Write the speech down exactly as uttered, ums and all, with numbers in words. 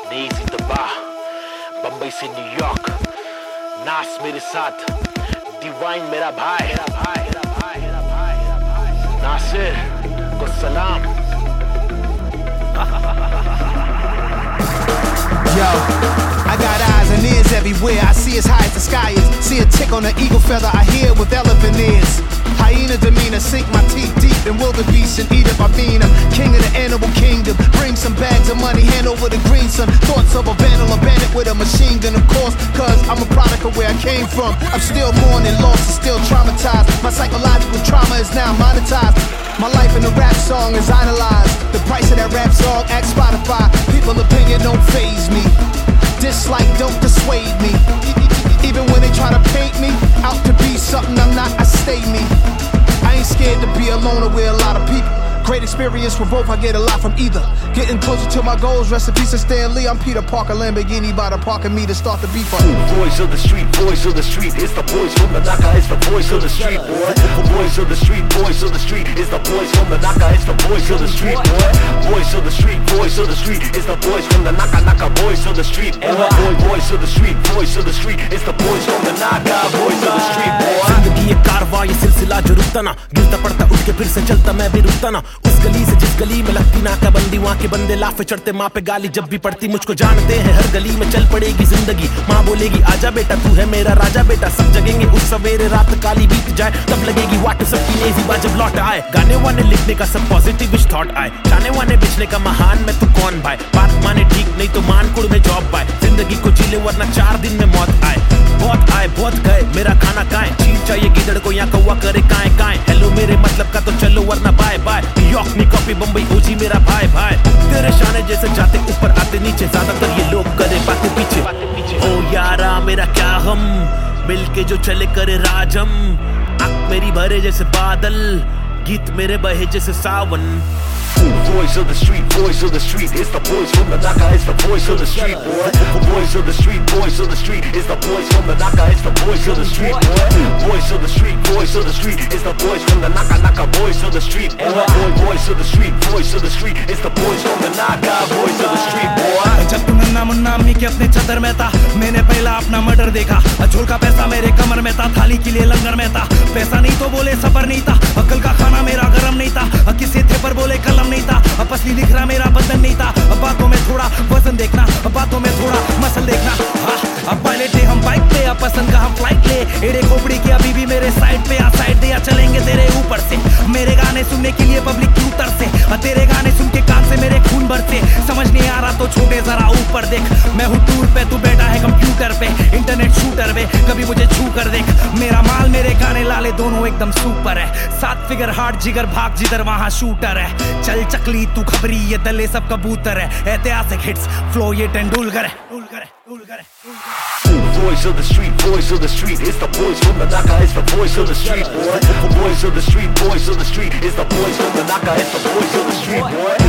नेजी तबाह बम्बई से न्यूयॉर्क नास मेरे साथ डिवाइन मेरा भाई मेरा भाई मेरा भाई मेरा भाई मेरा भाई नासिर को सलाम। Yo, I got eyes and ears everywhere. I see as high as the sky is. See a tick on an eagle feather. I hear with elephant ears. Hyena demeanor, sink my teeth deep in wildebeest and eat up Avena. King of the animal kingdom. Bring some bags of money, hand over the green sun. Thoughts of a vandal, a bandit with a machine gun, of course. Cause I'm a product of where I came from. I'm still mourning, lost and still traumatized. My psychological trauma is now monetized. My life in a rap song is idolized. The price of that rap song, ask Spotify. People's opinion don't faze me. Dislike don't dissuade me. Even when they try to paint me out to be something I'm not, I stay me. I ain't scared to be alone or with a lot of people. Great experience for both, I get a lot from either. Getting closer to my goals, rest in peace to Stan Lee. I'm Peter Parker, Lamborghini by the park and me to start the beef. Voice of the street, voice of the street, it's the boys from the Naka, it's the voice of the street, boy. Voice of the street, voice of the street, it's the boys from the Naka, it's the voice of the street, boy. Voice of the street, voice of the street, it's the boys from the Naka, Naka, voice of the street, boy. Voice of the street, voice of the street, it's the boys from the Naka, voice of the street, boy. जिंदगी एक कारवां ये सिलसिला जो रुकता ना, गिरता पड़ता उठ के फिर से चलता मैं भी रुकता ना। उस गली से जिस गली में लगती नाकाबंदी, वहाँ के बंदे लाफे चढ़ते, माँ पे गाली जब भी पड़ती। मुझको जानते हैं हर गली में चल पड़ेगी जिंदगी। माँ बोलेगी आजा बेटा तू है मेरा राजा बेटा। सब जगेंगे उस सवेरे रात काली बीत जाए, तब लगेगी वाट सबकी नेजी बा जब लौट आए। गाने वाने लिखने का सब पॉजिटिव थॉट आए, जाने वाने बेचने का महान मैं तू कौन भाई। बात माने ठीक नहीं तो मान कुड़ में जॉब पाए। जिंदगी को जी ले वरना चार दिन में मौत आए। बहुत आए बहुत गए मेरा खाना काए, चील चाहिए गिदड़ को यहाँ कौवा करे काए काए। हेलो मेरे मतलब का तो चलो वरना बाय बाय। न्यूयॉर्क नी कॉपी बम्बई ओजी मेरा भाई भाई। तेरे शाने जैसे जाते ऊपर आते नीचे, ज्यादातर ये लोग करे बातें पीछे। ओ यारा मेरा क्या हम मिलके जो चले करे राजम। आँख मेरी भरे जैसे बादल, गीत मेरे बहे जैसे सावन। Voice of the street, voice of the street, it's the boys from the Naka, it's the voice of the street, boy. Voice of the street, voice of the street, it's the boys from the Naka, it's the voice of the street, boy. Voice of the street, voice of the street, it's the boys from the Naka, Naka, voice of the street, boy. Voice of the street, voice of the street, it's the boys from the Naka, voice of the street, boy. जब तू नन्ना मुन्ना अम्मी के अपने चदर में था, मैंने पहला अपना मर्डर देखा। झोल का पैसा मेरे कमर में था, थाली के लिए लंगर में था। पैसा नहीं तो बोले सफर नहीं था, अकल का खाना मेरा गरम नहीं था। किसी थे पर बोले कलम नहीं था, असली दिख रहा मेरा बदन नहीं था। बातों में थोड़ा वजन देखना, बातों में थोड़ा मसल देखना। अब पायलट थे हम बाइक पे, अब पसंद का हम फ्लाइट ले। एड़े खोपड़ी की अभी भी मेरे साइड पे, आ साइड दे या चलेंगे तेरे ऊपर से। मेरे गाने सुनने के लिए पब्लिक की उतर से, तेरे गाने सुन के कान से मेरे खून भरते। समझ नहीं आ रहा तो छोटे जरा ऊपर देख। मैं हूँ टूर पे, तू बैठा है कंप्यूटर पे, इंटरनेट शूटर पे। कभी मुझे छू कर देख, मेरा माल मेरे गाने लाले दोनों एकदम सुपर है। सात फिगर हार्ट जिगर भाग जिधर वहाँ शूटर है। चल चकली तू खबरी ये दले सब कबूतर है। ऐतिहासिक हिट्स फ्लो ये तेंदुलकर है। Voice of the street, voice of the street, it's the boys from the Naka, it's the voice of the street, boy. Voice of the street, voice of the street, it's the boys from the Naka, it's the voice of the street, boy.